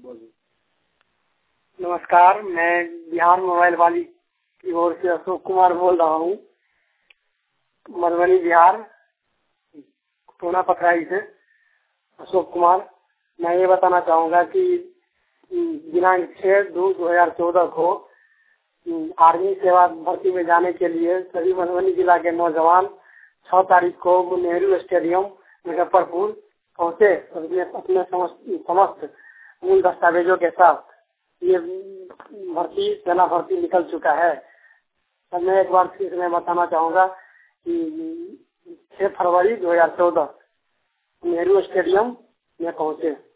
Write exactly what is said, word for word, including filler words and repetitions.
नमस्कार, मैं बिहार मोबाइल वाली की ओर से अशोक कुमार बोल रहा हूँ, मधुबनी बिहार, टोना पथराई से अशोक कुमार। मैं ये बताना चाहूँगा कि दिनांक छह दो दो हजार चौदह को आर्मी सेवा भर्ती में जाने के लिए सभी मधुबनी जिला के नौजवान छह तारीख को नेहरू स्टेडियम मुजफ्फरपुर पहुँचे। अपने अपने समस्त मूल दस्तावेजों के साथ ये भर्ती सेना भर्ती निकल चुका है। तो मैं एक बार फिर मैं बताना चाहूँगा कि छह फरवरी दो हजार चौदह नेहरू स्टेडियम में पहुँचे।